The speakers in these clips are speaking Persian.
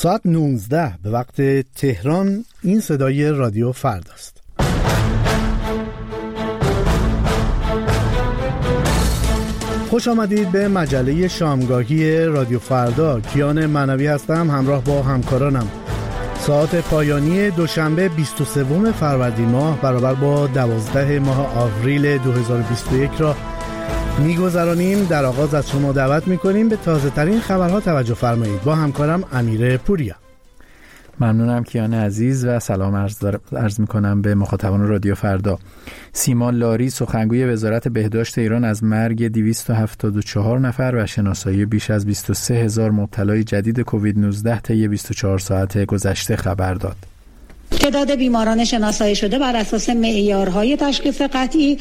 ساعت 19 به وقت تهران. این صدای رادیو فرداست. خوش آمدید به مجله شامگاهی رادیو فردا. کیان معنوی هستم، همراه با همکارانم. ساعت پایانی دوشنبه 23 فروردین ماه برابر با 12 ماه آوریل 2021 را میگذرانیم. در آغاز از شما دعوت میکنیم به تازه ترین خبرها توجه فرمایید. با همکارم امیر پوریا. ممنونم کیان عزیز و سلام عرض میکنم به مخاطبان رادیو فردا. سیمان لاری سخنگوی وزارت بهداشت ایران از مرگ 274 نفر و شناسایی بیش از 23,000 مبتلای جدید کووید 19 طی 24 ساعت گذشته خبر داد. تعداد بیماران شناسایی شده بر اساس معیارهای تشخیص قطعی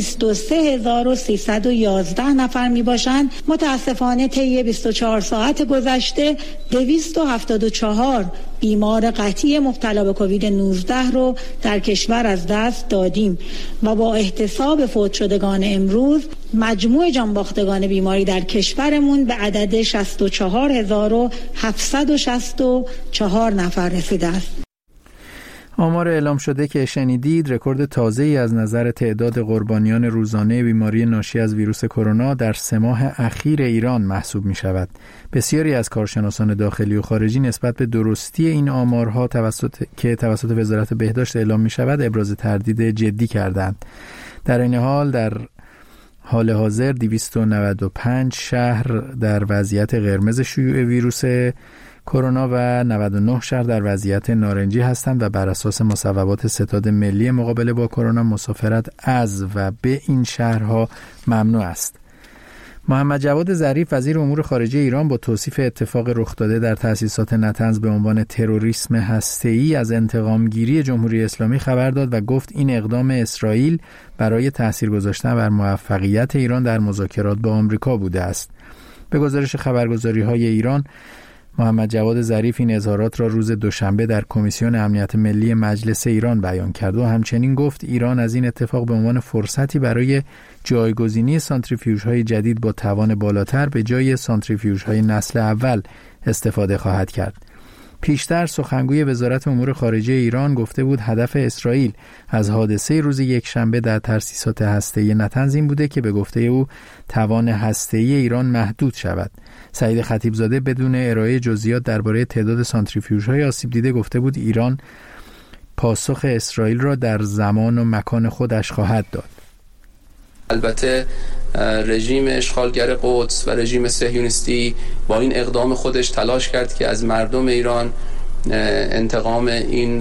23311 نفر می باشند. متاسفانه طی 24 ساعت گذشته 274 بیمار قطعی مبتلا به کووید 19 رو در کشور از دست دادیم و با احتساب فوت شدگان امروز مجموع جانباختگان بیماری در کشورمون به عدد 64764 نفر رسیده است. آمار اعلام شده که شنیدید رکورد تازه‌ای از نظر تعداد قربانیان روزانه بیماری ناشی از ویروس کرونا در 3 ماه اخیر ایران محسوب می شود. بسیاری از کارشناسان داخلی و خارجی نسبت به درستی این آمارها توسط وزارت بهداشت اعلام می شود ابراز تردید جدی کردند. در این حال در حال حاضر 295 شهر در وضعیت قرمز شیوع ویروس کرونا و 99 شهر در وضعیت نارنجی هستند و بر اساس مصوبات ستاد ملی مقابله با کرونا مسافرت از و به این شهرها ممنوع است. محمد جواد ظریف وزیر امور خارجه ایران با توصیف اتفاق رخ داده در تأسیسات نطنز به عنوان تروریسم هسته‌ای از انتقامگیری جمهوری اسلامی خبر داد و گفت این اقدام اسرائیل برای تأثیر گذاشتن بر موفقیت ایران در مذاکرات با آمریکا بوده است. به گزارش خبرگزاری‌های ایران، محمد جواد ظریف این اظهارات را روز دوشنبه در کمیسیون امنیت ملی مجلس ایران بیان کرد و همچنین گفت ایران از این اتفاق به عنوان فرصتی برای جایگزینی سانتریفیوژهای جدید با توان بالاتر به جای سانتریفیوژهای نسل اول استفاده خواهد کرد. پیشتر سخنگوی وزارت امور خارجه ایران گفته بود هدف اسرائیل از حادثه روز یکشنبه در تأسیسات هسته‌ای نطنز این بوده که به گفته او توان هسته‌ای ایران محدود شود. سعید خطیبزاده بدون ارائه جزئیات درباره تعداد سانتریفیوژهای آسیب دیده گفته بود ایران پاسخ اسرائیل را در زمان و مکان خودش خواهد داد. البته رژیم اشغالگر قدس و رژیم صهیونیستی با این اقدام خودش تلاش کرد که از مردم ایران انتقام این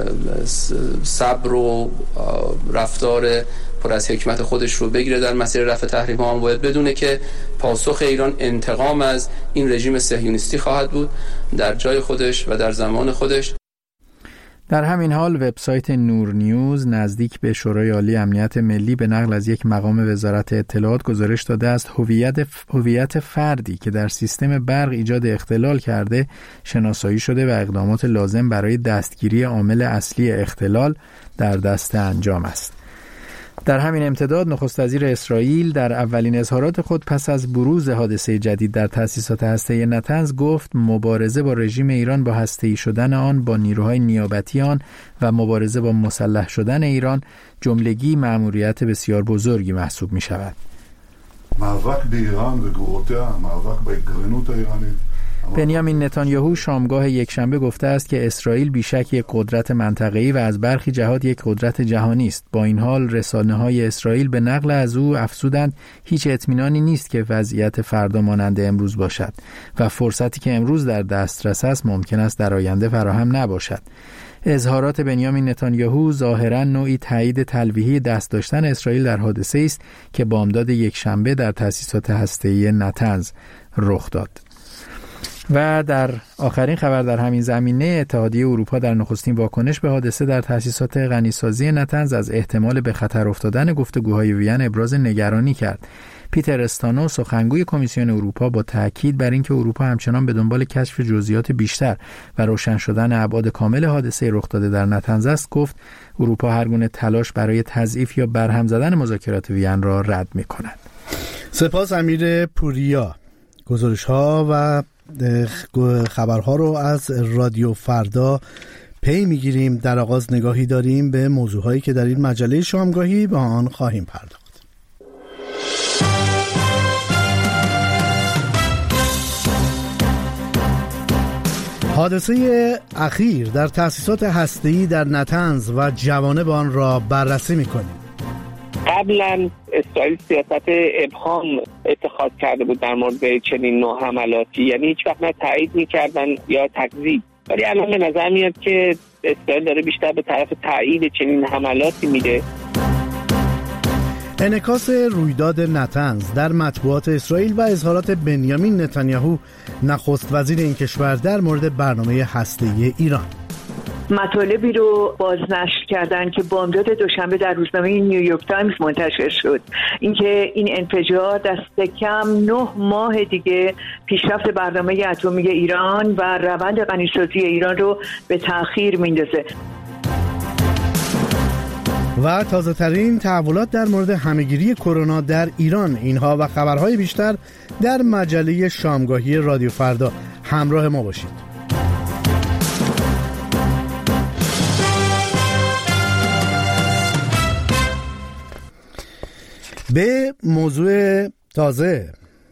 صبر و رفتار پر از حکمت خودش رو بگیره در مسیر رفع تحریم ها. هم باید بدونه که پاسخ ایران انتقام از این رژیم صهیونیستی خواهد بود در جای خودش و در زمان خودش. در همین حال وبسایت نور نیوز نزدیک به شورای عالی امنیت ملی به نقل از یک مقام وزارت اطلاعات گزارش داده است هویت فردی که در سیستم برق ایجاد اختلال کرده شناسایی شده و اقدامات لازم برای دستگیری عامل اصلی اختلال در دست انجام است. در همین امتداد نخست وزیر اسرائیل در اولین اظهارات خود پس از بروز حادثه جدید در تأسیسات هسته‌ای نطنز گفت مبارزه با رژیم ایران با هسته‌ای شدن آن با نیروهای نیابتی آن و مبارزه با مسلح شدن ایران جملگی مأموریت بسیار بزرگی محسوب می شود. מאבק באיראן וגרורותיה, מאבק בהתגרענות האיראנית. بنیامین نتانیاهو شامگاه یکشنبه گفته است که اسرائیل بیشک یک قدرت منطقه‌ای و از برخی جهات یک قدرت جهانی است. با این حال رسانه‌های اسرائیل به نقل از او افزودند هیچ اطمینانی نیست که وضعیت فردا مانند امروز باشد و فرصتی که امروز در دسترس است ممکن است در آینده فراهم نباشد. اظهارات بنیامین نتانیاهو ظاهراً نوعی تایید تلویحی دست داشتن اسرائیل در حادثه است که بامداد یکشنبه در تأسیسات هسته‌ای نطنز رخ داد. و در آخرین خبر در همین زمینه اتحادیه اروپا در نخستین واکنش به حادثه در تأسیسات غنیسازی نطنز از احتمال به خطر افتادن گفتگوهای وین ابراز نگرانی کرد. پیتر استانو سخنگوی کمیسیون اروپا با تاکید بر اینکه اروپا همچنان به دنبال کشف جزئیات بیشتر و روشن شدن ابعاد کامل حادثه رخ داده در نطنز است گفت اروپا هر گونه تلاش برای تضعیف یا برهم زدن مذاکرات وین را رد می‌کند. سپاس امیر پوریا. گزارش‌ها و خبرها رو از رادیو فردا پی میگیریم. در آغاز نگاهی داریم به موضوعهایی که در این مجله شامگاهی به آن خواهیم پرداخت. حادثه اخیر در تأسیسات هسته‌ای در نتنز و جوانب آن را بررسی می‌کنیم. قبلا اسرائیل سیاست ابهام اتخاذ کرده بود در مورد چنین نوع حملاتی، یعنی هیچ وقت نه تایید می‌کردن یا تکذیب، ولی الان به نظر میاد که اسرائیل داره بیشتر به طرف تایید چنین حملاتی میره. انعکاس رویداد نتنز در مطبوعات اسرائیل و اظهارات بنیامین نتانیاهو نخست وزیر این کشور در مورد برنامه هسته‌ای ایران. مطالبی رو بازنشر کردن که بامداد دوشنبه در روزنامه نیویورک تایمز منتشر شد، اینکه این انفجار دست کم 9 ماه دیگه پیشرفت برنامه اتمی ایران و روند غنیسازی ایران رو به تأخیر میندازه. و تازه ترین تحولات در مورد همهگیری کرونا در ایران، اینها و خبرهای بیشتر در مجله شامگاهی رادیو فردا. همراه ما باشید. به موضوع تازه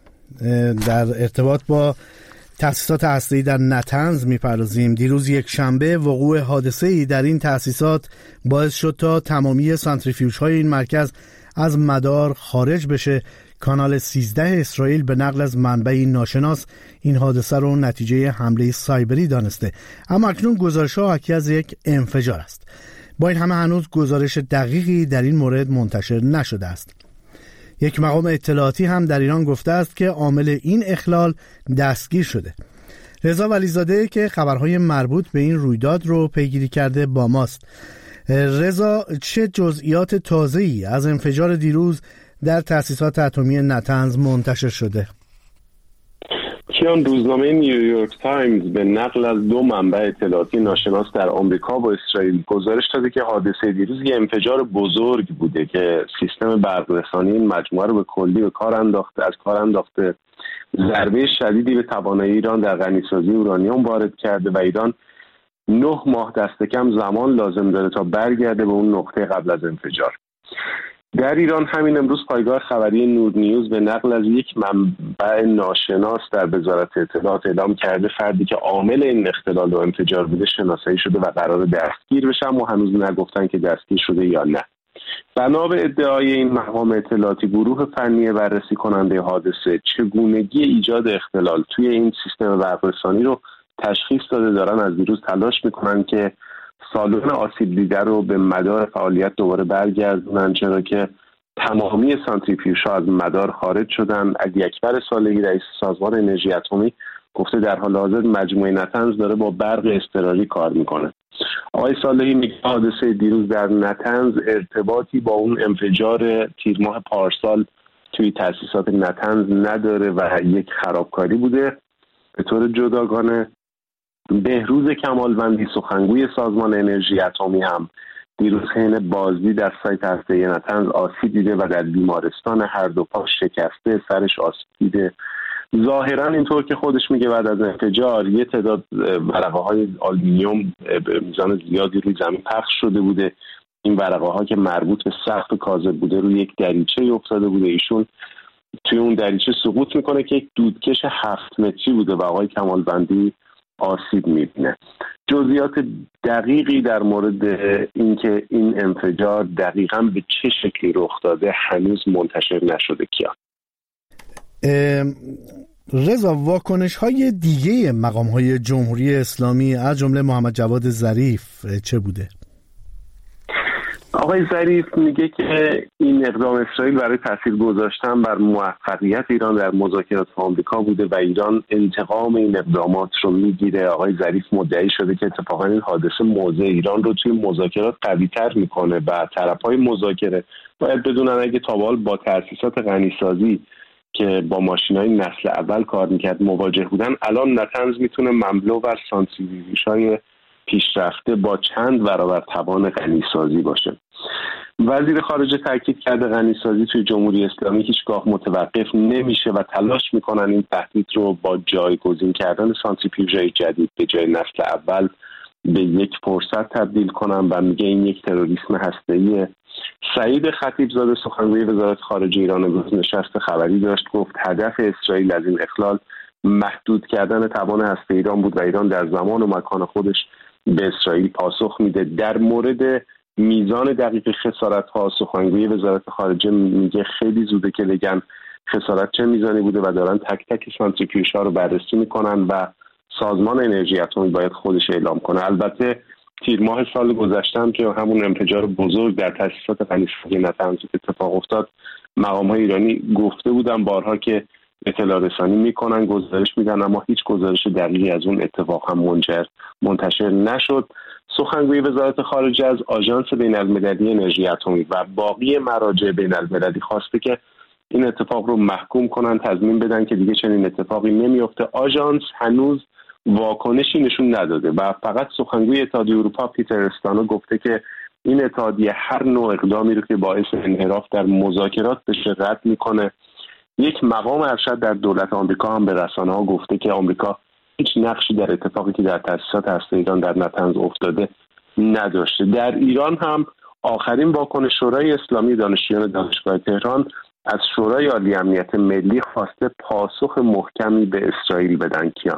در ارتباط با تأسیسات هسته‌ای در نتنز میپردازیم. دیروز یک شنبه وقوع حادثه‌ای در این تأسیسات باعث شد تا تمامی سانتریفیوژهای این مرکز از مدار خارج بشه. کانال 13 اسرائیل به نقل از منبعی ناشناس این حادثه رو نتیجه حمله سایبری دانسته، اما اکنون گزارش‌ها حاکی از یک انفجار است. با این همه هنوز گزارش دقیقی در این مورد منتشر نشده است. یک مقام اطلاعاتی هم در ایران گفته است که عامل این اخلال دستگیر شده. رضا ولیزاده که خبرهای مربوط به این رویداد رو پیگیری کرده با ماست. رضا، چه جزئیات تازه‌ای از انفجار دیروز در تأسیسات اتمی نتنز منتشر شده؟ کیان، روزنامه نیویورک تایمز به نقل از 2 منبع اطلاعاتی ناشناس در آمریکا و اسرائیل گزارش داده که حادثه دیروز یک انفجار بزرگ بوده که سیستم برق‌رسانی این مجموعه رو به کلی از کار انداخته، ضربه شدیدی به توانایی ایران در غنیسازی اورانیوم وارد کرده و ایران 9 ماه دست کم زمان لازم داره تا برگرده به اون نقطه قبل از انفجار. در ایران همین امروز پایگاه خبری نور نیوز به نقل از یک منبع ناشناس در وزارت اطلاعات اعلام کرده فردی که عامل این اختلال و انفجار بوده شناسایی شده و قرار دستگیر بشه، اما هنوز نگفتن که دستگیر شده یا نه. بنا به ادعای این مقام اطلاعاتی، گروه فنی بررسی کننده حادثه چگونگی ایجاد اختلال توی این سیستم برق‌رسانی رو تشخیص داده، دارن از دیروز تلاش میکنن که سالن آسیب دیده رو به مدار فعالیت دوباره برگردونن، چرا که تمامی سانتریفیوژها از مدار خارج شدن. علی اکبر صالحی رئیس سازمان انرژی اتمی گفته در حال حاضر مجموعه نتنز داره با برق اضطراری کار میکنه. آقای صالحی میگه حادثه دیروز در نتنز ارتباطی با اون انفجار تیر ماه پارسال توی تأسیسات نتنز نداره و یک خرابکاری بوده. به طور جداگانه بهروز کمالوندی سخنگوی سازمان انرژی اتمی هم دیروز حین بازدید در سایت هسته‌ای نتنز آسیب دیده و در بیمارستان هر دو پا شکسته، سرش آسیب دیده. ظاهرا اینطور که خودش میگه بعد از انفجار یه تعداد ورقه‌های آلومینیوم به میزان زیادی روی زمین پخش شده بوده. این ورقه‌ها که مربوط به سقف کاذب بوده روی یک دریچه افتاده بوده. ایشون توی اون دریچه سقوط میکنه که یک دودکش 7 متری بوده و آقای کمالوندی آسیب میبینه. جزئیات دقیقی در مورد اینکه این انفجار دقیقاً به چه شکلی رخ داده هنوز منتشر نشده. کیا رضا، واکنش های دیگه مقام های جمهوری اسلامی از جمله محمد جواد ظریف چه بوده؟ آقای ظریف میگه که این اقدام اسرائیل برای تاثیر گذاشتن بر موفقیت ایران در مذاکرات با آمریکا بوده و ایران انتقام این اقدامات رو میگیره. آقای ظریف مدعی شده که اتفاقا این حادثه موضع ایران رو توی مذاکرات قوی‌تر میکنه و طرفهای مذاکره باید بدونن اگه تا به حال با تأسیسات غنیسازی که با ماشینای نسل اول کار میکرد مواجه بودن، الان نتنز میتونه مملو بر سانتریفیوژهای پیشرفته با چند برابر توان غنیسازی باشه. وزیر خارجه تاکید کرده غنیسازی توی جمهوری اسلامی هیچگاه متوقف نمیشه و تلاش میکنن این تهدید رو با جایگزین کردن سانتریفیوژهای جدید به جای نسل اول به یک فرصت تبدیل کنن و میگه این یک تروریسم هسته‌ایه. سعید خطیبزاده سخنگوی وزارت خارجه ایران امروز نشست خبری داشت، گفت هدف اسرائیل از این اخلال محدود کردن توان هسته ایران بود و ایران در زمان و مکان خودش به اسرائیل پاسخ میده. در مورد میزان دقیق خسارت‌ها سخنگوی وزارت خارجه میگه خیلی زوده که بگن خسارت چه میزانی بوده و دارن تک تک سانتریفیوژها رو بررسی میکنن و سازمان انرژی اتمی باید خودش اعلام کنه. البته تیر ماه سال گذشته هم که همون انفجار بزرگ در تأسیسات غنیسازی نطنز اتفاق افتاد، مقام‌های ایرانی گفته بودن بارها که اطلاع رسانی میکنن، گزارش میدن، اما هیچ گزارش دقیقی از اون اتفاق هم منتشر نشد. سخنگوی وزارت خارجه از آژانس بین‌المللی انرژی اتمی و باقی مراجع بین‌المللی خواسته که این اتفاق رو محکوم کنن، تضمین بدن که دیگه چنین اتفاقی نمیفته. آژانس هنوز واکنشی نشون نداده و فقط سخنگوی اتحادیه اروپا پیتر استانو گفته که این اتحادیه هر نوع اقدامی رو که باعث انحراف در مذاکرات بشه رد میکنه. یک مقام ارشد در دولت آمریکا هم به رسانه‌ها گفته که آمریکا هیچ نقشی در اتفاقی که در تأسیسات هسته ایران در نطنز افتاده نداشته. در ایران هم آخرین واکنش شورای اسلامی دانشجویان دانشگاه تهران از شورای عالی امنیت ملی خواسته پاسخ محکمی به اسرائیل بدن. کیان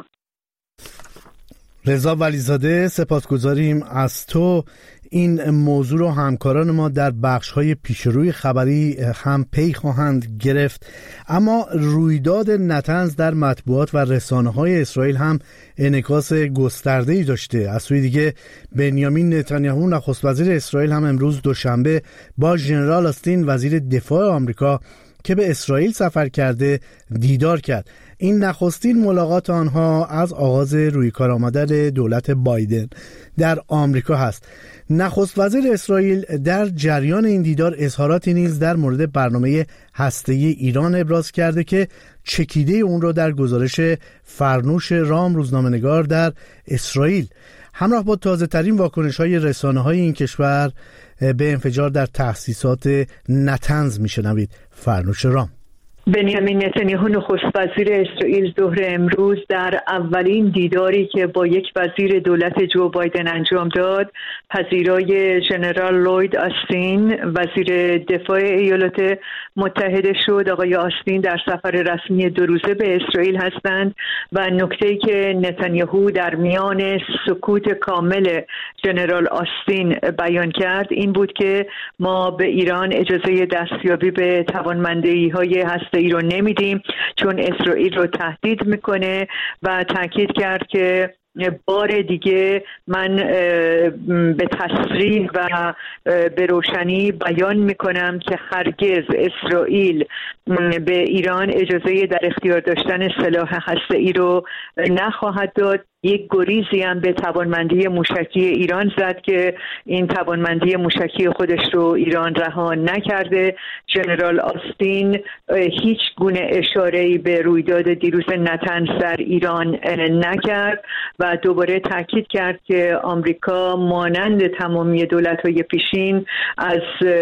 رضا ولیزاده، سپاسگزاریم از تو. این موضوع رو همکاران ما در بخش‌های پیشروی خبری هم پی خواهند گرفت، اما رویداد نطنز در مطبوعات و رسانه‌های اسرائیل هم انعکاس گسترده‌ای داشته. از سوی دیگه بنیامین نتانیاهو نخست وزیر اسرائیل هم امروز دوشنبه با ژنرال آستین وزیر دفاع آمریکا که به اسرائیل سفر کرده دیدار کرد. این نخستین ملاقات آنها از آغاز رویکار آمدن دولت بایدن در آمریکا هست. نخست وزیر اسرائیل در جریان این دیدار اظهاراتی نیز در مورد برنامه هسته‌ای ایران ابراز کرده که چکیده اون را در گزارش فرنوش رام روزنامه‌نگار در اسرائیل همراه با تازه ترین واکنش های رسانه های این کشور به انفجار در تأسیسات نطنز میشنوید. فرنوش رام. بنیامین نتانیاهو نخست وزیر اسرائیل ظهر امروز در اولین دیداری که با یک وزیر دولت جو بایدن انجام داد، پذیرای ژنرال لوید آستین وزیر دفاع ایالات متحده شد. آقای آستین در سفر رسمی 2 روزه به اسرائیل هستند و نکته‌ای که نتانیاهو در میان سکوت کامل ژنرال آستین بیان کرد این بود که ما به ایران اجازه دستیابی به توانمندی‌های هسته‌ای رو نمیدیم چون اسرائیل رو تهدید میکنه و تاکید کرد که بار دیگه من به تصریح و به روشنی بیان میکنم که هرگز اسرائیل به ایران اجازه در اختیار داشتن سلاح هسته‌ای رو نخواهد داد. یک گریزی هم به توانمندی موشکی ایران زد که این توانمندی موشکی خودش رو ایران رها نکرده. ژنرال آستین هیچ گونه اشاره‌ای به رویداد دیروز نطنز در ایران نکرد و دوباره تاکید کرد که آمریکا مانند تمامی دولت‌های پیشین از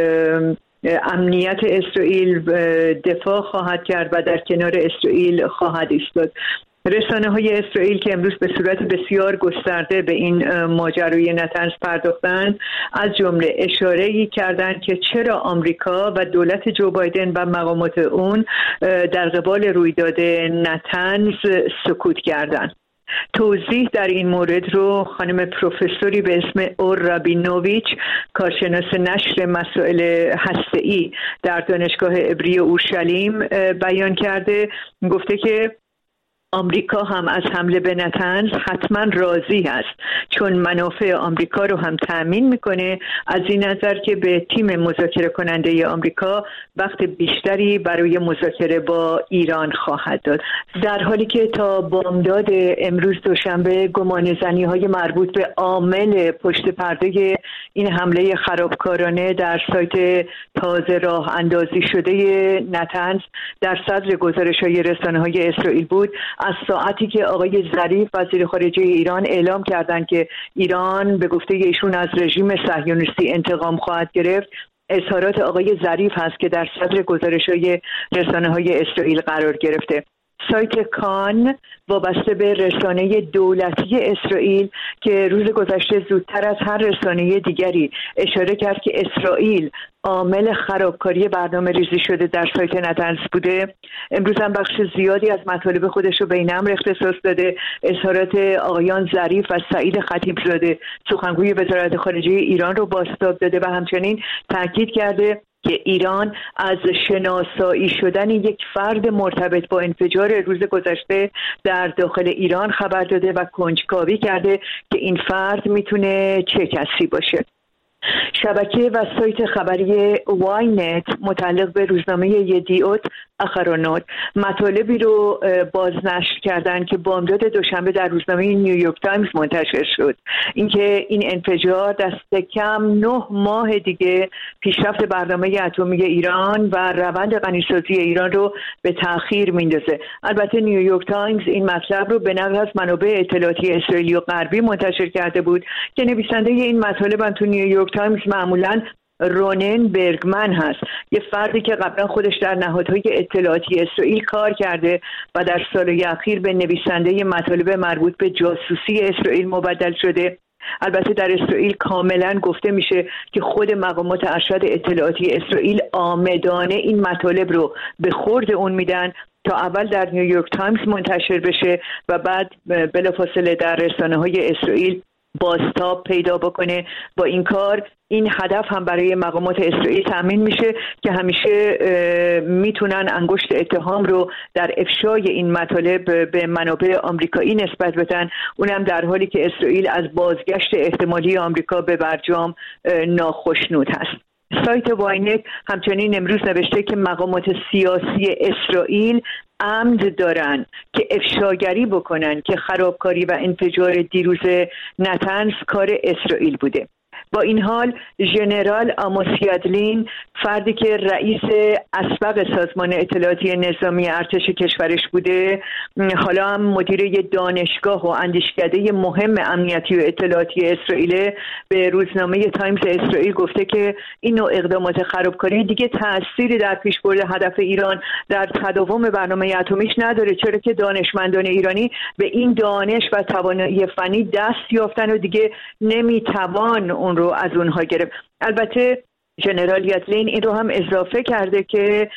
امنیت اسرائیل دفاع خواهد کرد و در کنار اسرائیل خواهد ایستاد. رسانه‌های اسرائیل که امروز به صورت بسیار گسترده به این ماجرای نطنز پرداختند، از جمله اشاره‌ای کردند که چرا آمریکا و دولت جو بایدن و مقامات اون در قبال رویداد نطنز سکوت کردند. توضیح در این مورد رو خانم پروفسوری به اسم اور رابینوویچ، کارشناس نشر مسائل هسته‌ای در دانشگاه عبری اورشلیم بیان کرده. گفته که آمریکا هم از حمله به نطنز حتما راضی است چون منافع آمریکا رو هم تأمین میکنه، از این نظر که به تیم مذاکره کننده آمریکا وقت بیشتری برای مذاکره با ایران خواهد داد. در حالی که تا بامداد امروز دوشنبه گمانه‌زنی‌های مربوط به عامل پشت پرده این حمله خرابکارانه در سایت تازه راه اندازی شده نطنز در صدر گزارش‌های رسانه‌های اسرائیل بود، از ساعتی که آقای ظریف وزیر خارجه ایران اعلام کردند که ایران به گفته ایشون از رژیم صهیونیستی انتقام خواهد گرفت، اظهارات آقای ظریف هست که در صدر گزارش‌های رسانه‌های اسرائیل قرار گرفته. سایت کان وابسته به رسانه دولتی اسرائیل که روز گذشته زودتر از هر رسانه دیگری اشاره کرد که اسرائیل عامل خرابکاری برنامه ریزی شده در سایت نتنز بوده، امروز هم بخش زیادی از مطالب خودش رو به این امر اختصاص داده. اظهارات آقایان ظریف و سعید خطیبزاده سخنگوی وزارت خارجه ایران رو بازتاب داده و همچنین تاکید کرده که ایران از شناسایی شدن یک فرد مرتبط با انفجار روز گذشته در داخل ایران خبر داده و کنجکاوی کرده که این فرد میتونه چه کسی باشه. شبکه و سایت خبری واینت متعلق به روزنامه یدیعوت اخرونوت مطالبی رو بازنشر کردن که بامداد دوشنبه در روزنامه نیویورک تایمز منتشر شد. اینکه این انفجار دست کم 9 ماه دیگه پیشرفت برنامه اتمی ایران و روند غنیسازی ایران رو به تأخیر میندازه. البته نیویورک تایمز این مطلب رو به نقل از منابع اطلاعاتی اسرائیلی و غربی منتشر کرده بود که نویسنده این مطالب هم تو نیویورک تایمز معمولاً رونن برگمن هست، یه فردی که قبلا خودش در نهادهای اطلاعاتی اسرائیل کار کرده و در سالهای اخیر به نویسنده مطالب مربوط به جاسوسی اسرائیل مبدل شده. البته در اسرائیل کاملا گفته میشه که خود مقامات ارشد اطلاعاتی اسرائیل آمدانه این مطالب رو به خورد اون میدن تا اول در نیویورک تایمز منتشر بشه و بعد بلافاصله در رسانه‌های اسرائیل بازتاب پیدا بکنه. با این کار این هدف هم برای مقامات اسرائیل تامین میشه که همیشه میتونن انگشت اتهام رو در افشای این مطالب به منابع آمریکایی نسبت بدن، اونم در حالی که اسرائیل از بازگشت احتمالی آمریکا به برجام ناخشنود هست. سایت واینت همچنین امروز نوشته که مقامات سیاسی اسرائیل عمد دارن که افشاگری بکنن که خرابکاری و انفجار دیروز نتنز کار اسرائیل بوده. با این حال ژنرال آموس یادلین، فردی که رئیس اسبق سازمان اطلاعاتی نظامی ارتش کشورش بوده، حالا هم مدیر یک دانشگاه و اندیشکده مهم امنیتی و اطلاعاتی اسرائیل، به روزنامه تایمز اسرائیل گفته که این نوع اقدامات خرابکاری دیگه تأثیری در پیشبرد هدف ایران در تداوم برنامه اتمیش نداره، چرا که دانشمندان ایرانی به این دانش و توانایی فنی دست یافتن و دیگه نمیتوان اون رو از اونها گرفت. البته ژنرال یادلین این رو هم اضافه کرده که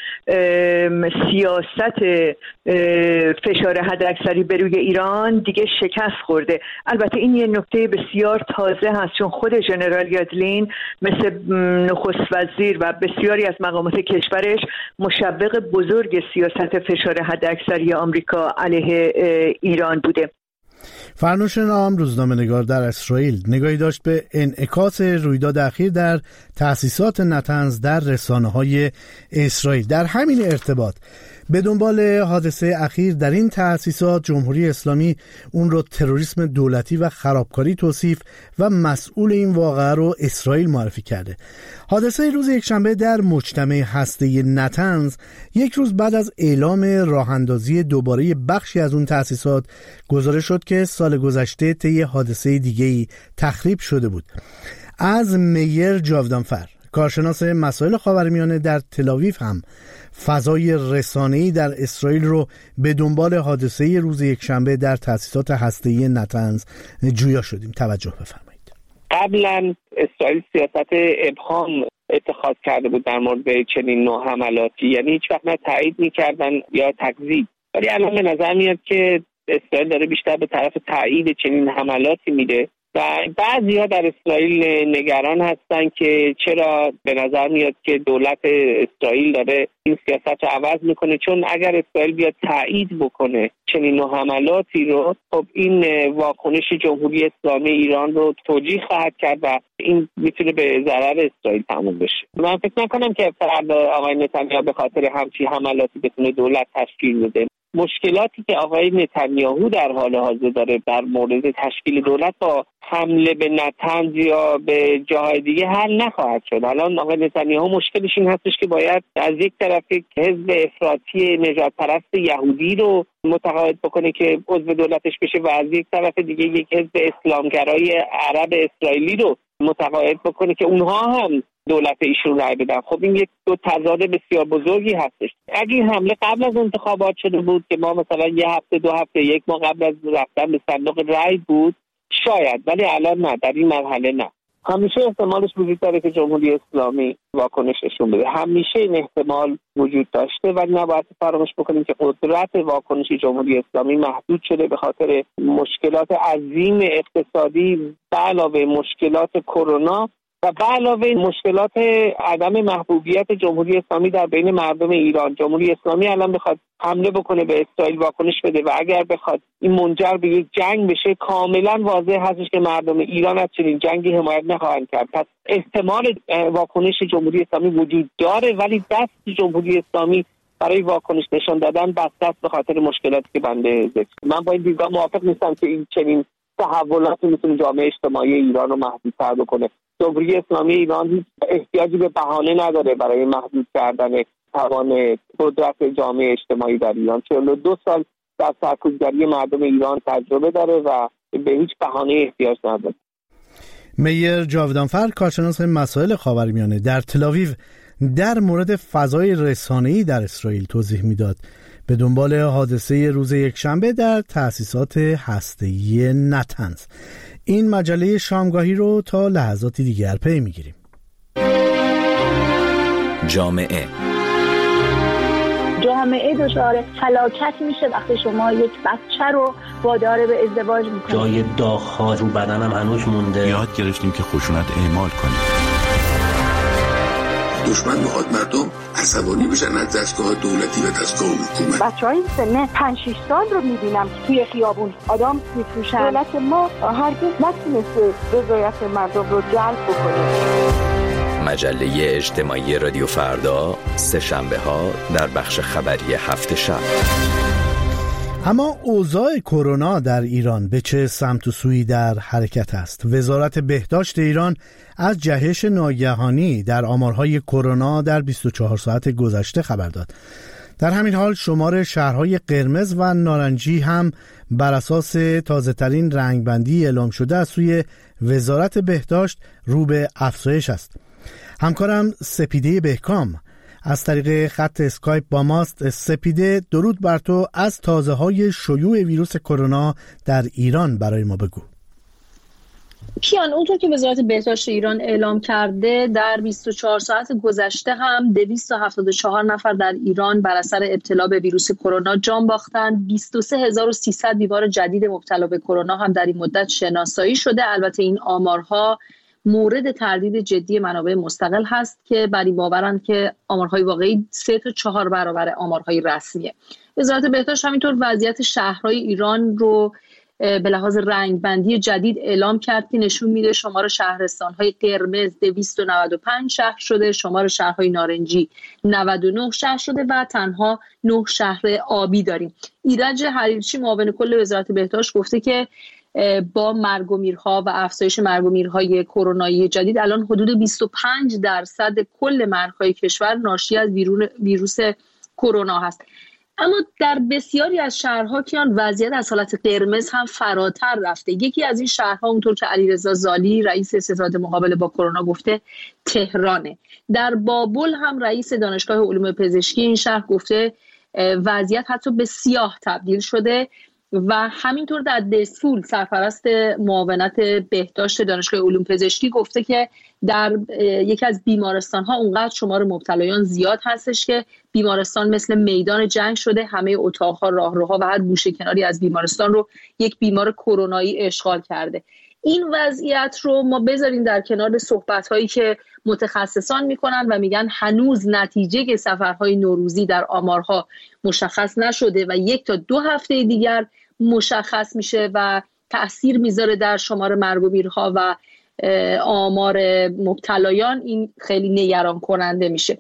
سیاست فشار حداکثری بر روی ایران دیگه شکست خورده. البته این یه نکته بسیار تازه هست، چون خود ژنرال یادلین مثل نخست وزیر و بسیاری از مقامات کشورش مشوق بزرگ سیاست فشار حداکثری آمریکا علیه ایران بوده. فرنوش نام، روزنامه‌نگار در اسرائیل، نگاهی داشت به انعکاس رویداد اخیر در تأسیسات نتنز در رسانه‌های اسرائیل. در همین ارتباط به دنبال حادثه اخیر در این تأسیسات، جمهوری اسلامی اون رو تروریسم دولتی و خرابکاری توصیف و مسئول این واقعه رو اسرائیل معرفی کرده. حادثه روز یکشنبه در مجتمع هسته‌ای نتنز یک روز بعد از اعلام راه‌اندازی دوباره بخشی از اون تأسیسات گزارش شد که سال گذشته طی حادثه دیگه‌ای تخریب شده بود. از میر جاودانفر، کارشناس مسائل خاورمیانه در تل‌آویو، هم فضای رسانه‌ای در اسرائیل رو به دنبال حادثه روز یکشنبه در تأسیسات هسته‌ای نتنز جویا شدیم. توجه بفرمایید. قبلا اسرائیل سیاست ابهام اتخاذ کرده بود در مورد چنین نوع حملاتی، یعنی هیچ وقت نه تایید می‌کردن یا تکذیب، ولی الان به نظر میاد که اسرائیل داره بیشتر به طرف تایید چنین حملاتی میده و بعضی‌ها در اسرائیل نگران هستن که چرا به نظر میاد که دولت اسرائیل داره این سیاست رو عوض میکنه، چون اگر اسرائیل بیاد تایید بکنه چنین نوع حملاتی رو، خب این واکنش جمهوری اسلامی ایران رو توجیه خواهد کرد و این میتونه به ضرر اسرائیل تموم بشه. من فکر نکنم که فردا آقای نتانیاهو به خاطر همچین حملاتی بتونه دولت تشکیل بده. مشکلاتی که آقای نتانیاهو در حال حاضر داره در مورد تشکیل دولت با حمله به نتنز یا به جاهای دیگه حل نخواهد شد. الان آقای نتانیاهو مشکلش این هستش که باید از یک طرف حزب افراطی نژاد پرست یهودی رو متقاعد بکنه که عضو دولتش بشه و از یک طرف دیگه یک حزب اسلامگرای عرب اسرائیلی رو متقاعد بکنه که اونها هم دولت ایشون رای بدن. خب این یک دو تضاد بسیار بزرگی هستش. اگه این حمله قبل از انتخابات شده بود که ما مثلا یه هفته دو هفته یک ماه قبل از رفتن به صندوق رای بود شاید، ولی الان نه، در این مرحله نه. همیشه احتمالش وجود داره که جمهوری اسلامی واکنش نشون بده، همیشه این احتمال وجود داشته، ولی نباید فراموش بکنیم که قدرت واکنش جمهوری اسلامی محدود شده به خاطر مشکلات عظیم اقتصادی به علاوه مشکلات کرونا و به علاوه مشکلات عدم محبوبیت جمهوری اسلامی در بین مردم ایران. جمهوری اسلامی الان بخواد حمله بکنه به اسرائیل واکنش بده و اگر بخواد این منجر به یک جنگ بشه، کاملا واضح هستش که مردم ایران از چنین جنگی حمایت نخواهند کرد. پس احتمال واکنش جمهوری اسلامی وجود داره، ولی دست جمهوری اسلامی برای واکنش نشان دادن بسته است به خاطر مشکلاتی که بنده ذکر. من با این دیدگاه موافق نیستم که این چنین تحولاتی میتونه جامعه اجتماعی ایران رو محدودتر بکنه. جمهوری اسلامی ایران احتیاجی به بهانه نداره برای محدود کردن توان قدرت جامعه اجتماعی در ایران. 42 سال در سرکوبگری مردم ایران تجربه داره و به هیچ بهانه احتیاج نداره. میر جاودانفر، کارشناس مسائل خاورمیانه در تل‌آویو، در مورد فضای رسانه‌ای در اسرائیل توضیح میداد به دنبال حادثه روز یکشنبه در تأسیسات هسته‌ای نتنز. این مجله شامگاهی رو تا لحظاتی دیگر پی میگیریم. جامعه دچار فلاکت میشه وقتی شما یک بچه رو وادار به ازدواج میکنید. جای داغ‌ها رو بدنم هنوز مونده. یاد گرفتیم که خشونت اعمال کنیم. دشمن میخواد مردم عصبانی بشن از دستگاه دولتی و دستگاه حکومت. بچه‌های سن 5-6 سال رو میبینم که توی خیابون آدم میفروشن. دولت ما هرگز نتونسته رضایت مردم رو جلب بکنه. مجله اجتماعی رادیو فردا، سه شنبه ها در بخش خبری هفت شب. اما اوضاع کرونا در ایران به چه سمت و سویی در حرکت است؟ وزارت بهداشت ایران از جهش ناگهانی در آمارهای کرونا در 24 ساعت گذشته خبر داد. در همین حال شمار شهرهای قرمز و نارنجی هم بر اساس تازه‌ترین رنگبندی اعلام شده از سوی وزارت بهداشت رو به افزایش است. همکارم سپیده بهکام از طریق خط اسکایپ با ماست. سپیده، درود بر تو. از تازه‌های شیوع ویروس کرونا در ایران برای ما بگو. کیان، اونطور که وزارت بهداشت ایران اعلام کرده در 24 ساعت گذشته هم 274 نفر در ایران بر اثر ابتلا به ویروس کرونا جان باختند. 23300 بیمار جدید مبتلا به کرونا هم در این مدت شناسایی شده. البته این آمارها مورد تردید جدی منابع مستقل هست که بر این باورند که آمارهای واقعی 3 تا 4 برابر آمارهای رسمیه. وزارت بهداشت همینطور وضعیت شهرهای ایران رو به لحاظ رنگبندی جدید اعلام کرد که نشون میده شمار شهرستان‌های قرمز 295 شهر شده، شمار شهرهای نارنجی 99 شهر شده و تنها 9 شهر آبی داریم. ایرج حریرچی، معاون کل وزارت بهداشت، گفته که با مرگ و میرها و افزایش مرگ و میرهای کرونایی جدید الان حدود 25% کل مرگ‌های کشور ناشی از ویروس کرونا هست. اما در بسیاری از شهرها کیان وضعیت از حالت قرمز هم فراتر رفته. یکی از این شهرها اونطور که علیرضا زالی رئیس ستاد مقابله با کرونا گفته تهرانه. در بابل هم رئیس دانشگاه علوم پزشکی این شهر گفته وضعیت حتی به سیاه تبدیل شده و همینطور در دسفول سرپرست معاونت بهداشت دانشگاه علوم پزشکی گفته که در یکی از بیمارستان‌ها اونقدر شمار مبتلایان زیاد هستش که بیمارستان مثل میدان جنگ شده. همه اتاق‌ها، راهروها و هر گوشه کناری از بیمارستان رو یک بیمار کرونایی اشغال کرده. این وضعیت رو ما بذاریم در کنار صحبت‌هایی که متخصصان میکنن و میگن هنوز نتیجه سفرهای نوروزی در آمارها مشخص نشده و 1 تا 2 هفته دیگر مشخص میشه و تأثیر میذاره در شمار مرگ و میرها و آمار مبتلایان. این خیلی نگران کننده میشه.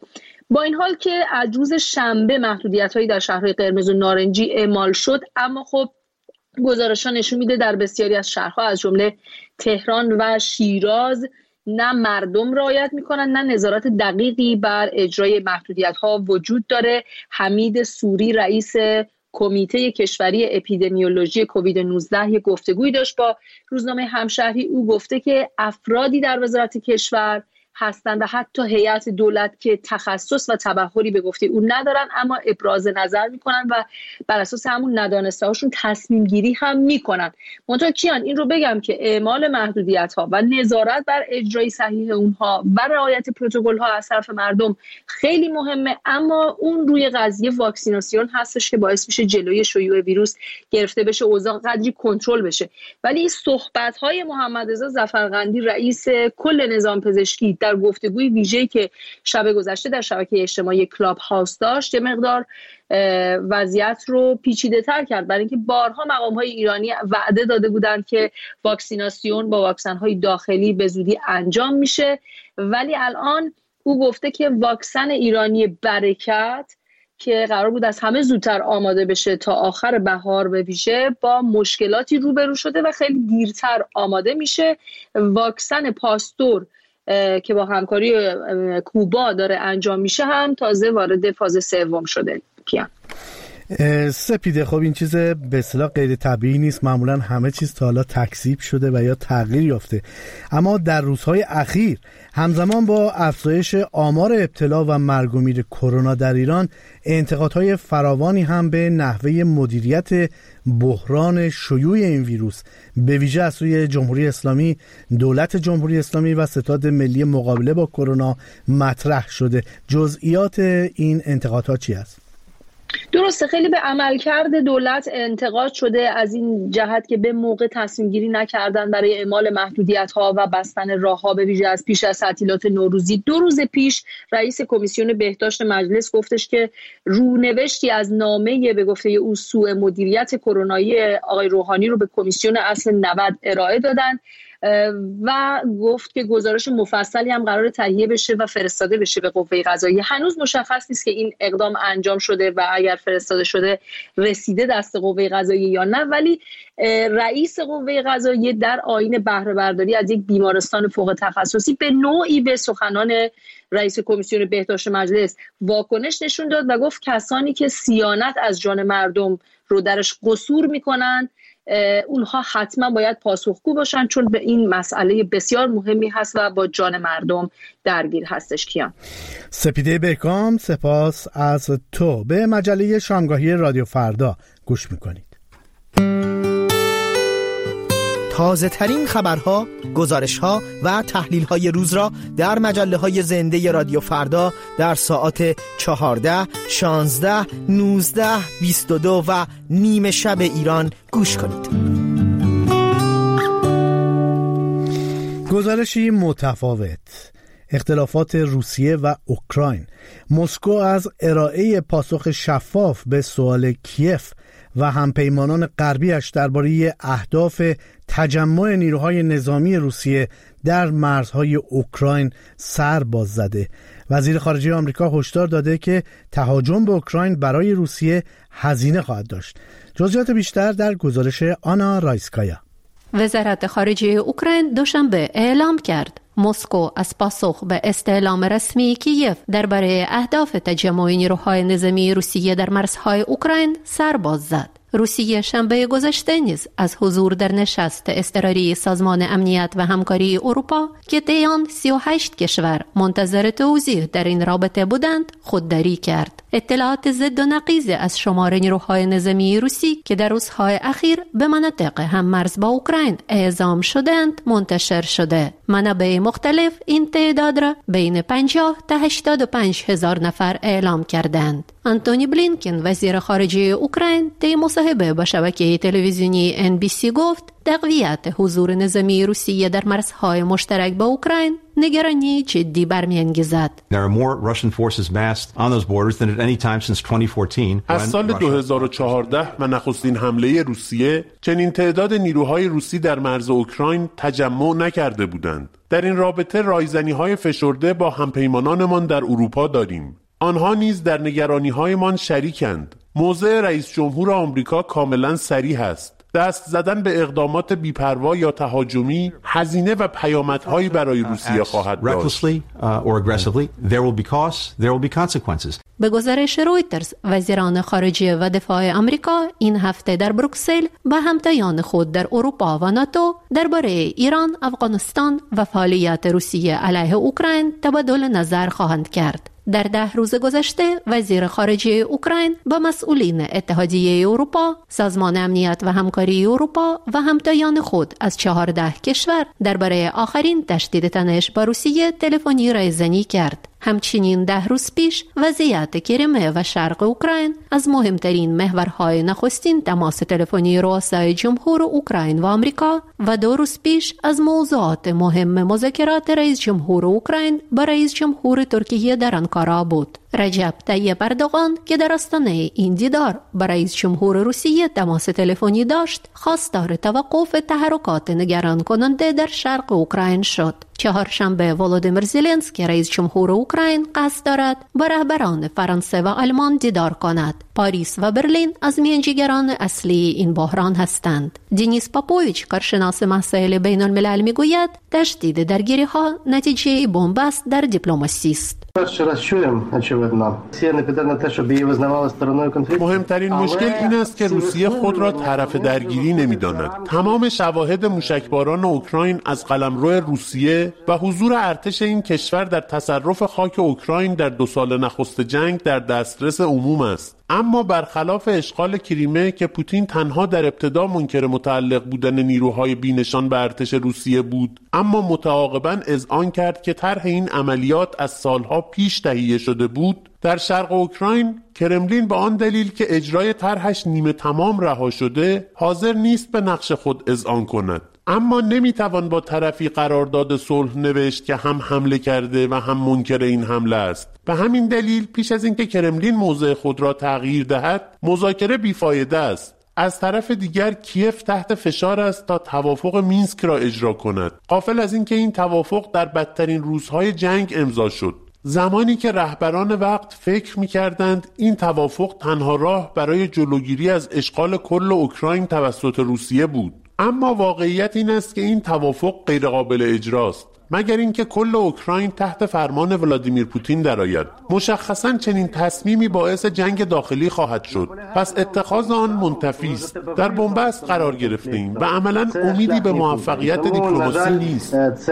با این حال که از روز شنبه محدودیت‌هایی در شهرهای قرمز و نارنجی اعمال شد، اما خب گزارش‌ها نشون میده در بسیاری از شهرها از جمله تهران و شیراز نه مردم رعایت میکنن، نه نظارت دقیقی بر اجرای محدودیت‌ها وجود داره. حمید سوری رئیس کمیته کشوری اپیدمیولوژی کووید 19 یک گفتگویی داشت با روزنامه همشهری. او گفته که افرادی در وزارت کشور هستند و حتی هیئت دولت که تخصص و تبحری به گفته او ندارن، اما ابراز نظر میکنن و بر اساس همون ندانسته هاشون تصمیم گیری هم میکنن. منتها کیان این رو بگم که اعمال محدودیت ها و نظارت بر اجرای صحیح اونها و رعایت پروتکل ها از طرف مردم خیلی مهمه، اما اون روی قضیه واکسیناسیون هستش که باعث میشه جلوی شیوع ویروس گرفته بشه، اوضاع قدری کنترل بشه. ولی صحبت های محمد رضا ظفرقندی رئیس کل نظام پزشکی در گفتگوی ویژه‌ای که شب گذشته در شبکه اجتماعی کلاب هاوس داشت یه مقدار وضعیت رو پیچیده‌تر کرد، برای اینکه بارها مقام‌های ایرانی وعده داده بودند که واکسیناسیون با واکسن‌های داخلی به زودی انجام میشه، ولی الان او گفته که واکسن ایرانی برکت که قرار بود از همه زودتر آماده بشه تا آخر بهار به ویژه با مشکلاتی روبرو شده و خیلی دیرتر آماده میشه. واکسن پاستور که با همکاری کوبا داره انجام میشه هم تازه وارد فاز سوم شده. کیان سپیده، خب این چیز به اصطلاح غیر طبیعی نیست، معمولا همه چیز تا حالا تکذیب شده و یا تغییر یافته، اما در روزهای اخیر همزمان با افزایش آمار ابتلا و مرگ و میر کرونا در ایران انتقادهای فراوانی هم به نحوه مدیریت بحران شیوع این ویروس به ویژه از سوی جمهوری اسلامی، دولت جمهوری اسلامی و ستاد ملی مقابله با کرونا مطرح شده. جزئیات این انتقادها چی است؟ درسته، خیلی به عملکرد دولت انتقاد شده از این جهت که به موقع تصمیم گیری نکردن برای اعمال محدودیت ها و بستن راه ها به ویژه از پیش از تعطیلات نوروزی. 2 روز پیش رئیس کمیسیون بهداشت مجلس گفتش که رونوشتی از نامه به گفته او سوء مدیریت کرونایی آقای روحانی رو به کمیسیون اصل 90 ارائه دادن و گفت که گزارش مفصلی هم قرار تهیه بشه و فرستاده بشه به قوه قضاییه. هنوز مشخص نیست که این اقدام انجام شده و اگر فرستاده شده رسیده دست قوه قضاییه یا نه، ولی رئیس قوه قضاییه در آیین بهره برداری از یک بیمارستان فوق تخصصی به نوعی به سخنان رئیس کمیسیون بهداشت مجلس واکنش نشون داد و گفت کسانی که صیانت از جان مردم رو درش قصور میکنن اونها حتما باید پاسخگو باشن، چون به این مسئله بسیار مهمی هست و با جان مردم درگیر هستش. کیان سپیده بهکام، سپاس از تو. به مجله شامگاهی رادیو فردا گوش میکنید. تازه ترین خبرها، گزارشها و تحلیل‌های روز را در مجله‌های زنده رادیو فردا در ساعات 14، 16، 19، 22 و نیم شب ایران گوش کنید. گزارشی متفاوت: اختلافات روسیه و اوکراین. مسکو از ارائه پاسخ شفاف به سوال کیف و همپیمانان غربیش درباره اهداف تجمع نیروهای نظامی روسیه در مرزهای اوکراین سر باز زده. وزیر خارجه آمریکا هشدار داده که تهاجم به اوکراین برای روسیه هزینه خواهد داشت. جزئیات بیشتر در گزارش آنا رایسکایا. وزارت خارجه اوکراین دوشنبه اعلام کرد مسکو از پاسخ به استعلام رسمی کیف درباره اهداف تجمع نیروهای نظامی روسیه در مرزهای اوکراین سر باز زد. روسیه شنبه گذشته نیز از حضور در نشست اضطراری سازمان امنیت و همکاری اروپا که طی آن 38 کشور منتظر توضیح در این رابطه بودند خودداری کرد. اطلاعات ضد و نقیض از شمار نیروهای نظامی روسی که در روزهای اخیر به مناطق هم مرز با اوکراین اعزام شدند منتشر شده. منابع مختلف این تعداد را بین 50 تا 85 هزار نفر اعلام کردند. آنتونی بلینکن وزیر خارجه اوکراین طی مصاحبه با شبکه تلویزیونی NBC گفت تقویت حضور نظامی روسیه در مرزهای مشترک با اوکراین نگرانی جدی برمی‌انگیزد. از سال 2014 و نخستین حمله روسیه چنین تعداد نیروهای روسی در مرز اوکراین تجمع نکرده بودند. در این رابطه رایزنی‌های فشرده با همپیمانانمان در اروپا داریم. آنها نیز در نگرانی‌هایمان شریکند. موضع رئیس جمهور آمریکا کاملا صریح است. دست زدن به اقدامات بی‌پروا یا تهاجمی هزینه و پیامدهایی برای روسیه خواهد داشت. به گزارش رویترز، وزیران خارجه و دفاع آمریکا این هفته در بروکسل با همتایان خود در اروپا و ناتو درباره ایران، افغانستان و فعالیت روسیه علیه اوکراین تبادل نظر خواهند کرد. در 10 روز گذشته وزیر خارجه اوکراین با مسئولین اتحادیه اروپا، سازمان امنیت و همکاری اروپا و همتایان خود از 14 کشور درباره آخرین تشدید تنش با روسیه تلفنی رایزنی کرد. همچنین 10 روز پیش وضعیت کریمه و شرق اوکراین از مهمترین محورهای نخستین تماس تلفنی رؤسای جمهور اوکراین و آمریکا و 2 روز پیش از موضوعات مهم مذاکرات رئیس جمهور اوکراین با رئیس جمهور ترکیه در آنکارا بود. رجب طیب اردوغان که در آستانه این دیدار با رئیس جمهور روسیه تماس تلفنی داشت، خواستار توقف تحرکات نگران کننده در شرق اوکراین شد. چهارشنبه ولودیمیر زلنسکی رئیس جمهور اوکراین قصد دارد با رهبران فرانسه و آلمان دیدار کند. پاریس و برلین از میانجیگران اصلی این بحران هستند. دینیس پاپوویچ، کارشناس مسائل بین الملل، میگوید تشدید درگیری‌ها نتیجه بنبست در دیپلماسی است. مهمترین مشکل این است که روسیه خود را طرف درگیری نمی‌داند. تمام شواهد موشکباران اوکراین از قلمرو روسیه و حضور ارتش این کشور در تصرف خاک اوکراین در 2 سال نخست جنگ در دسترس عموم است. اما برخلاف اشغال کریمه که پوتین تنها در ابتدا منکر متعلق بودن نیروهای بینشان به ارتش روسیه بود، اما متعاقباً اذعان کرد که طرح این عملیات از سالها پیش تهیه شده بود، در شرق اوکراین کرملین به آن دلیل که اجرای طرحش نیمه تمام رها شده حاضر نیست به نقش خود اذعان کند. اما نمیتوان با طرفی قرارداد صلح نوشت که هم حمله کرده و هم منکر این حمله است. به همین دلیل پیش از اینکه کرملین موضع خود را تغییر دهد، مذاکره بیفایده است. از طرف دیگر کیف تحت فشار است تا توافق مینسک را اجرا کند، غافل از اینکه این توافق در بدترین روزهای جنگ امضا شد، زمانی که رهبران وقت فکر می‌کردند این توافق تنها راه برای جلوگیری از اشغال کل اوکراین توسط روسیه بود. اما واقعیت این است که این توافق غیرقابل اجراست، مگر اینکه کل اوکراین تحت فرمان ولادیمیر پوتین درآید. مشخصاً چنین تصمیمی باعث جنگ داخلی خواهد شد، پس اتخاذ آن منتفی است. در بنبست قرار گرفتیم و عملاً امیدی به موفقیت دیپلماسی نیست.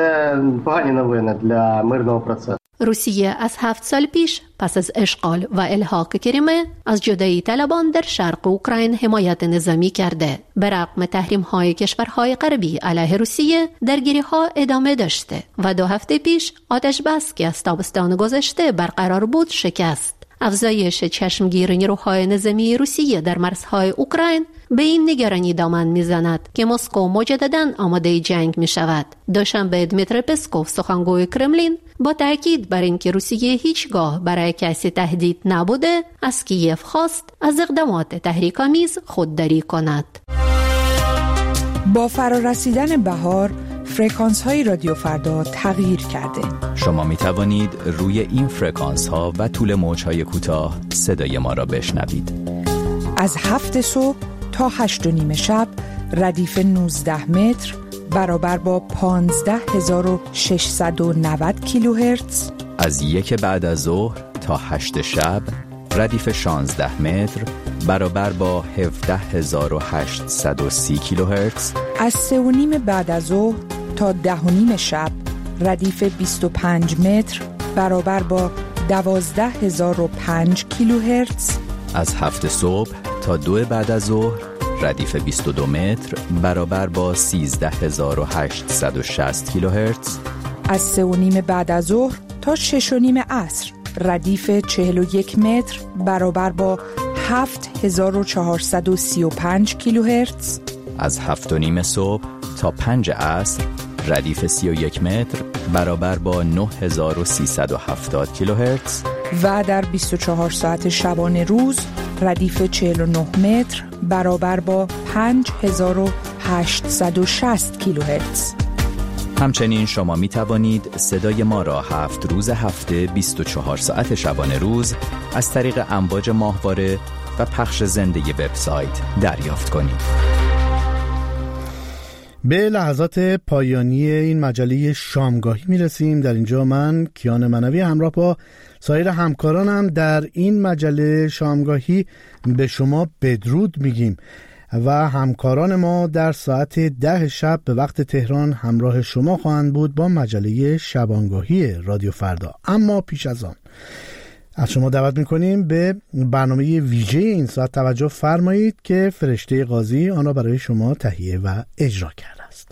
روسیه از 7 سال پیش پس از اشغال و الحاق کریمه از جدایی طلبان در شرق اوکراین حمایت نظامی کرده. به رغم تحریم‌های کشورهای غربی علیه روسیه، درگیری‌ها ادامه داشته و 2 هفته پیش آتش بس که از تابستان گذشته برقرار بود شکست. افزایش چشمگیر نیروهای نظامی روسیه در مرزهای اوکراین به این نگرانی دامن میزند که مسکو مجدداً آماده جنگ می شود. دوشنبه دمیتر پسکوف، سخنگوی کرملین، با تاکید بر اینکه روسیه هیچگاه برای کسی تهدید نبوده، از کیف خواست از اقدامات تحریک‌آمیز خودداری کند. با فرارسیدن بهار، فرکانس‌های رادیو فردا تغییر کرده. شما می توانید روی این فرکانس‌ها و طول موج‌های کوتاه صدای ما را بشنوید. از 7 صبح تا 8:30 شب ردیف 19 متر برابر با 15690 کیلوهرتز. از 1 بعد از ظهر تا 8 شب ردیف 16 متر برابر با 17830 کیلوهرتز. از 3:30 بعد از ظهر تا 10:30 شب ردیف 25 متر برابر با 12005 کیلوهرتز. از 7 صبح تا 2 بعد از ظهر ردیف 22 متر برابر با 13860 کیلوهرتز. از 3:30 بعد از ظهر تا 6:30 عصر ردیف 41 متر برابر با 7435 کیلوهرتز. از 7:30 صبح تا 5 عصر ردیف 31 متر برابر با 9370 کیلوهرتز. و در 24 ساعت شبانه روز ردیف 49 متر برابر با 5860 کیلوهرتز. همچنین شما می توانید صدای ما را 7 روز هفته 24 ساعت شبانه روز از طریق امواج ماهواره و پخش زنده وبسایت دریافت کنید. به لحظات پایانی این مجله شامگاهی می رسیم. در اینجا من کیان منوی همراه با سایر همکارانم در این مجله شامگاهی به شما بدرود میگیم و همکاران ما در ساعت 10 شب به وقت تهران همراه شما خواهند بود با مجله شبانگاهی رادیو فردا. اما پیش از آن از شما دعوت میکنیم به برنامه ویژه این ساعت توجه فرمایید که فرشته قاضی آن را برای شما تهیه و اجرا کرده است.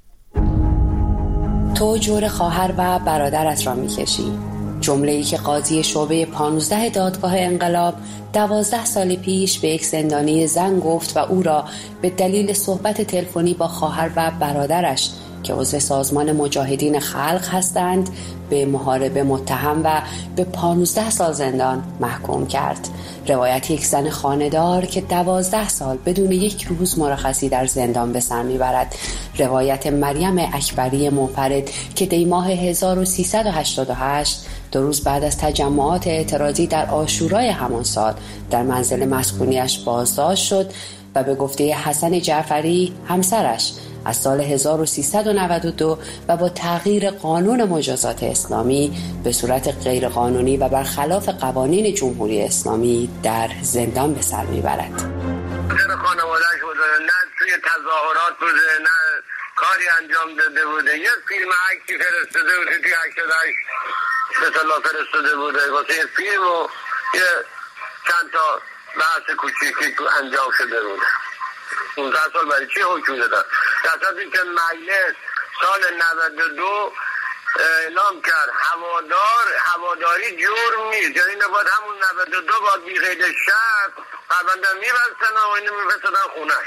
تو جور خواهر و برادرت را میکشی. جمله‌ای که قاضی شعبه 15 دادگاه انقلاب 12 سال پیش به یک زندانی زن گفت و او را به دلیل صحبت تلفنی با خواهر و برادرش که عضو سازمان مجاهدین خلق هستند به محاربه متهم و به 15 سال زندان محکوم کرد. روایت یک زن خانه‌دار که 12 سال بدون یک روز مرخصی در زندان به سر میبرد. روایت مریم اکبری منفرد که دی ماه 1388 دو روز بعد از تجمعات اعتراضی در عاشورای همان سال در منزل مسکونیش بازداشت شد و به گفته حسن جعفری همسرش از سال 1392 و با تغییر قانون مجازات اسلامی به صورت غیرقانونی و برخلاف قوانین جمهوری اسلامی در زندان به سر میبرد. خانواده‌اش بوده، نه توی تظاهرات بوده، نه کاری انجام داده بوده. یه فیلم عکسی فرستاده بوده توی 88 به صلاح فرستاده بوده واسه یه فیلم و یه چند تا بحث کوچیکی انجام شده بوده. 15 سال برای چی حکم دادن؟ در صورتی که مجلس سال 92 اعلام کرد هواداری جرم نیست، یعنی باید همون 92 باید بی قید شرط پرونده میبستن و اینو میفرستادن خونش.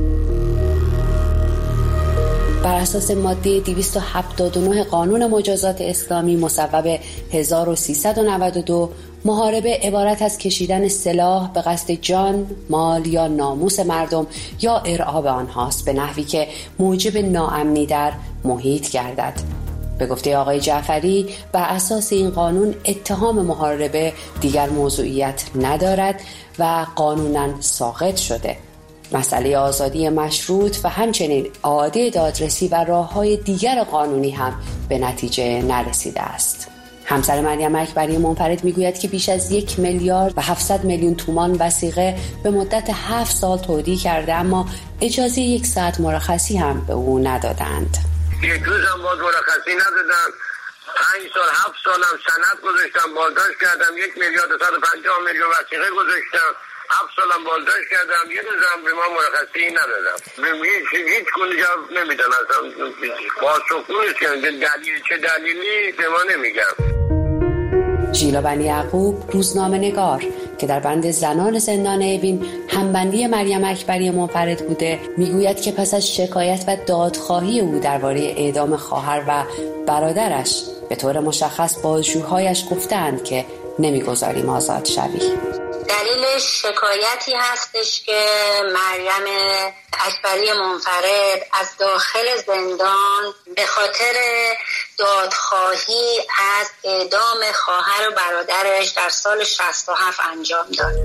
بر اساس ماده 279 قانون مجازات اسلامی مصوب 1392 محاربه عبارت از کشیدن سلاح به قصد جان، مال یا ناموس مردم یا ارعاب آنهاست به نحوی که موجب ناامنی در محیط گردد. به گفته آقای جعفری بر اساس این قانون اتهام محاربه دیگر موضوعیت ندارد و قانوناً ساقط شده. مسئله آزادی مشروط و همچنین اعاده دادرسی و راه‌های دیگر قانونی هم به نتیجه نرسیده است. همسر مریم اکبری منفرد میگوید که بیش از 1 میلیارد و 700 میلیون تومان وثیقه به مدت 7 سال تودیع کرده اما اجازه 1 ساعت مرخصی هم به او ندادند. یک روز هم باز مرخصی ندادن. 5 سال 7 سالم سند گذاشتم، بازداشت کردم، 1 میلیارد و 150 میلیون وثیقه گذاشتم، 7 سالم بازداشت کردم، یه روز هم به ما مرخصی ندادم. هیچ گونه جواب نمیدن اصلا. پاسخگویی که چه دلیلی به ما نمیگم. ژیلا بنی یعقوب روزنامه نگار که در بند زنان زندان اوین همبندی مریم اکبری منفرد بوده میگوید که پس از شکایت و دادخواهی او درباره اعدام خواهر و برادرش به طور مشخص بازجوهایش گفتند که نمیگذاریم آزاد شوی. دلیلش شکایتی هستش که مریم اکبری منفرد از داخل زندان به خاطر دادخواهی از اعدام خواهر و برادرش در سال 67 انجام داد.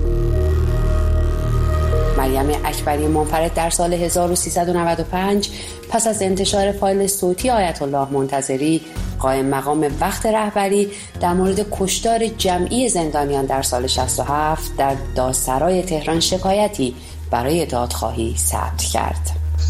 مریم اکبری منفرد در سال 1395 پس از انتشار فایل صوتی آیت الله منتظری قائم مقام وقت رهبری در مورد کشتار جمعی زندانیان در سال 67 در دادسرای تهران شکایتی برای دادخواهی ثبت کرد.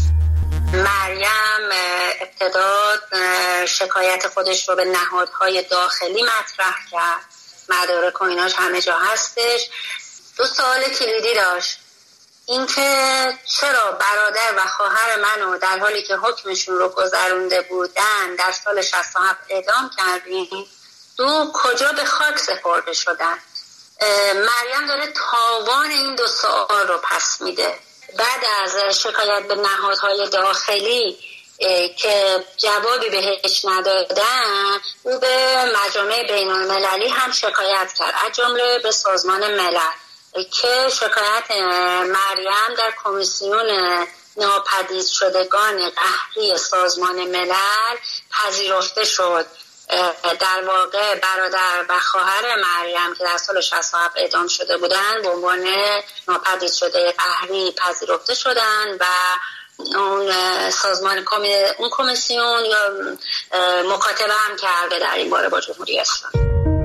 مریم ابتدا شکایت خودش رو به نهادهای داخلی مطرح کرد. مدارک و ایناش همه جا هستش. 2 سوال کلیدی داشت. اینکه چرا برادر و خواهر منو در حالی که حکمشون رو گذرونده بودن در سال 67 اعدام کردین؟ 2 کجا به خاک سپرده شدن؟ مریم داره تاوان این 2 سوال رو پس میده. بعد از شکایت به نهادهای داخلی که جوابی بهش ندادن، او به مجامع بین المللی هم شکایت کرد، از جمله به سازمان ملل که شکایت مریم در کمیسیون ناپدید شدگان قهری سازمان ملل پذیرفته شد. در واقع برادر و خواهر مریم که در سال 67 اعدام شده بودند به عنوان ناپدید شده قهری پذیرفته شدند و اون سازمان اون کمیسیون یا مکاتبه هم کرده در این باره با جمهوری اسلامی.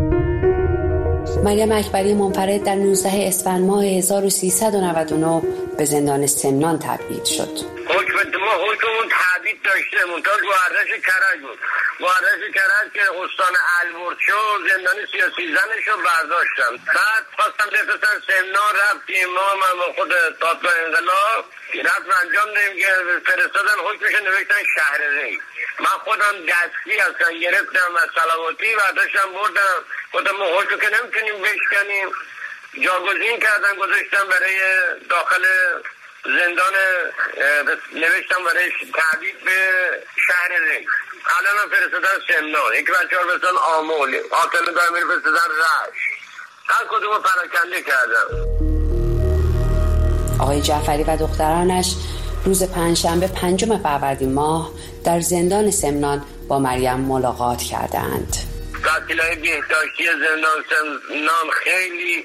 مریم اکبری منفرد در 19 اسفند ماه 1399 به زندان سمنان تبعید شد. حکممون تبعید داشته منتها گوهردش کرج بود. گوهردش کرج که استان البرز شد زندانی سیاسی زنش رو برداشتم. بعد خواستم بفرستن سمنان، رفتیم ما خود دادگاه انقلاب رفت انجام دادیم که فرستادن حکمش نوشتن شهر ری. من خودم دستی اصلا گرفتم از صلواتی برداشتم بردم. خودم ما حکم که نمیتونیم بشکنیم جاگزین کردن گذاشتم برای داخل زندان، نوشتم برای تبعید به شهر ری. الان هم فرستادن سمنان، یک بچه ها فرستادن آمول، آتل دایمیر فرستادن رش. هر کدوم پراکنده کردم. آقای جعفری و دخترانش روز پنجشنبه 5 فروردین ماه در زندان سمنان با مریم ملاقات کردند. قتلای بهداشتی زندان سمنان خیلی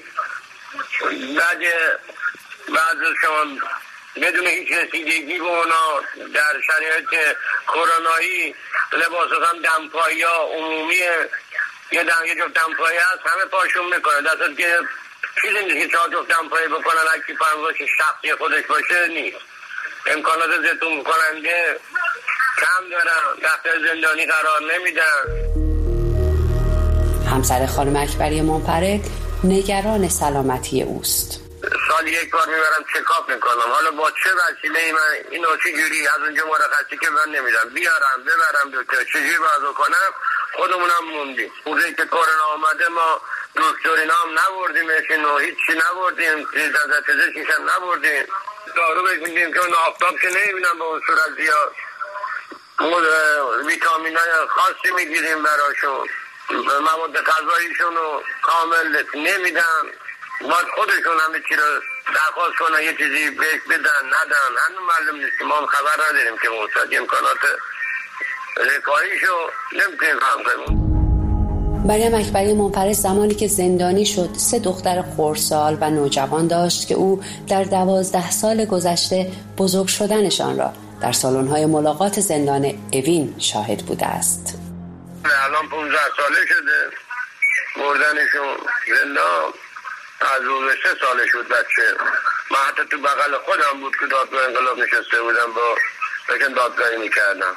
بعد شما بدون هیچ رسیدگی به اونا در شرایط کرونایی لباسات هم دمپایی ها عمومیه، یه جفت دمپایی هست همه پاشون میکنه، دستت که چیزی نیست که 4 جفت دمپایی بکنن هرکی پرمزاش شخصی خودش باشه نیست. امکانات زیتون کننده کم دارن، دفتر زندانی قرار نمیدن. همسر خانم اکبری منفرد نگران سلامتی اوست. سال یک بار میبرم چکاپ میکنم، حالا با چه وسیله من اینو چجوری از اونجا مرخصی که من نمیدم بیارم ببرم دکتر چجوری باید کنم. خودمونم موندیم. روزی که کرونا آمده ما دکترینا هم نبردیمشون و هیچی نبردیم، از پزشکیش هم نبردیم، دارو بهش میدیم که اون آفتاب که نمیبینم به اون صورت زیاد، ویتامینای خاصی میگیریم براشون، مواد غذاییشون رو کامل نمیدن، باید خودشون همه چی رو درخواست کنن یه چیزی بهش بدن ندن. هنوز معلوم نیست که ما هم خبر نداریم که موساد امکانات رفاهیشو نمیتونیم فهم کنیم. مریم اکبری منفرد زمانی که زندانی شد 3 دختر خردسال و نوجوان داشت که او در 12 سال گذشته بزرگ شدنشان را در سالن‌های ملاقات زندان اوین شاهد بوده است. الان 15 ساله شده بردنشون زندان، از روز 3 ساله شد بچه. من حتی تو بغل خودم بود که دادگاه انقلاب نشسته بودم با بکن دادگاهی میکردم.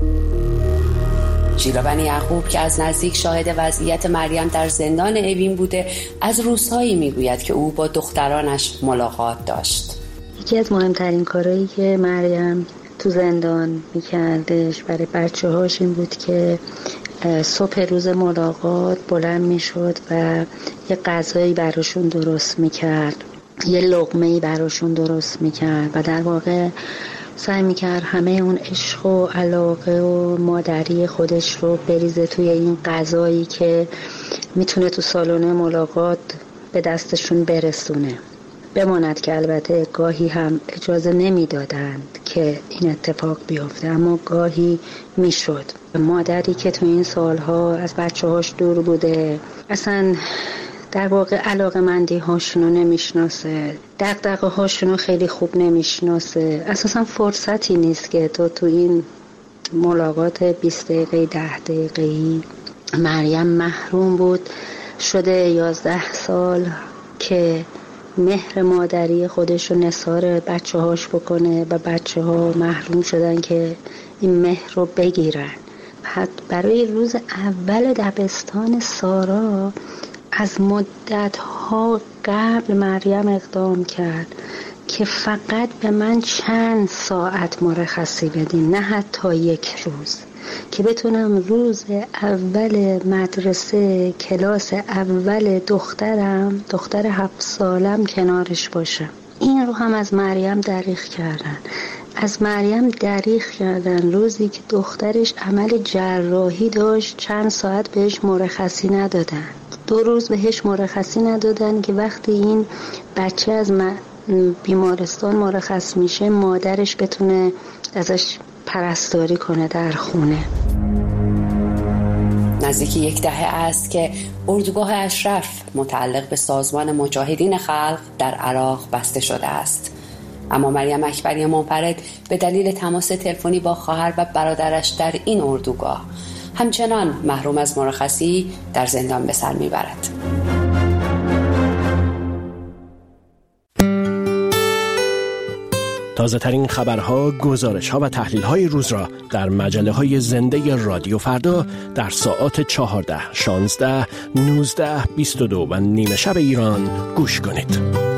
جیرابن یعقوب که از نزدیک شاهد وضعیت مریم در زندان اوین بوده از روزهایی میگوید که او با دخترانش ملاقات داشت. یکی از مهمترین کارهایی که مریم تو زندان میکردش برای بچه هاش این بود که صبح روز ملاقات بلند میشد و یه غذایی براشون درست میکرد، یه لقمه‌ای براشون درست میکرد و در واقع سعی میکرد همه اون عشق و علاقه و مادری خودش رو بریزه توی این غذایی که میتونه تو سالن ملاقات به دستشون برسونه. بماند که البته گاهی هم اجازه نمیدادند که این اتفاق بیفته، اما گاهی میشد. مادری که تو این سالها از بچه هاش دور بوده اصلا در واقع علاقه‌مندی هاشونو نمیشناسه، دغدغه هاشونو خیلی خوب نمیشناسه، اساسا فرصتی نیست که تو این ملاقات 20 دقیقه 10 دقیقه‌ای. مریم محروم بود شده 11 سال که مهر مادری خودش رو نثار بچه هاش بکنه و بچه ها محروم شدن که این مهر رو بگیرن. برای روز اول دبستان سارا از مدت‌ها قبل مریم اقدام کرد که فقط به من چند ساعت مرخصی بدین، نه حتی 1 روز، که بتونم روز اول مدرسه کلاس اول دخترم، دختر 7 سالم کنارش باشم. این رو هم از مریم دریغ کردن. از مریم دریغ کردن روزی که دخترش عمل جراحی داشت، چند ساعت بهش مرخصی ندادن، 2 روز بهش مرخصی ندادن که وقتی این بچه از بیمارستان مرخص میشه مادرش بتونه ازش پرستاری کنه در خونه. نزدیک 10 دهه است که اردوگاه اشرف متعلق به سازمان مجاهدین خلق در عراق بسته شده است. اما مریم اکبری منفرد به دلیل تماس تلفنی با خواهر و برادرش در این اردوگاه همچنان محروم از مرخصی در زندان به سر میبرد. تازه ترین خبرها، گزارش‌ها و تحلیل‌های روز را در مجله‌های زنده رادیو فردا در ساعات 14، 16، 19، 22 و نیم شب ایران گوش کنید.